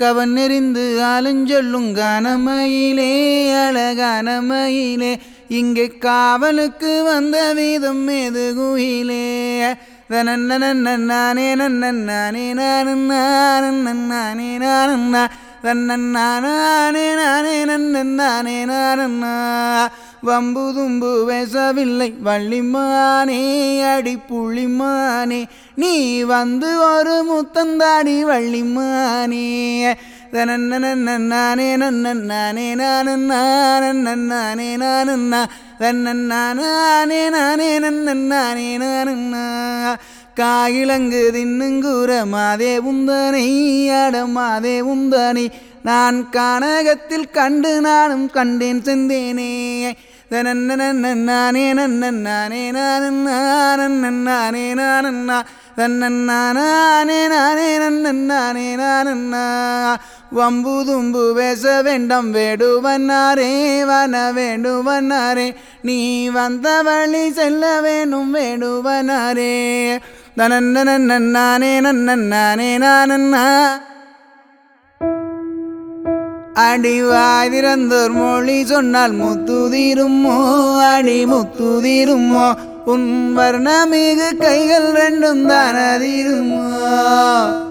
கவனெறிந்து ஆலஞ்சொல்லும் கானமயிலே அழகான மயிலே இங்கே காவலுக்கு வந்த வீதம் ஏது குயிலே தனன்னே நன்னே நானே நானே தன்னே நானே நன்னே வம்பு தும்பு பேசவில்லை வள்ளிமானே அடி புள்ளிமானே நீ வந்து ஒரு முத்தந்தாடி வள்ளிமானே தனன்னே நானே நானே நானே காயிலங்கு தின்னுங்கூற மாதே உந்தனை அடமாதே உந்தனை நான் கானகத்தில் கண்டு நானும் கண்டேன் செந்தேனே தனன்னே நானே நானே வம்பு தும்பு பேச வேண்டாம் வேடுவனாரே வன வேண்டுவனாரே நீ வந்த வழி செல்ல வேணும் வேடுவனாரே தனன்னே நானே நானே அடிவாய் திறந்தோர் மொழி சொன்னால் முத்துதீருமோ அடி முத்துதீருமோ உன் வர்ணமிகு கைகள் ரெண்டும் தானதீருமோ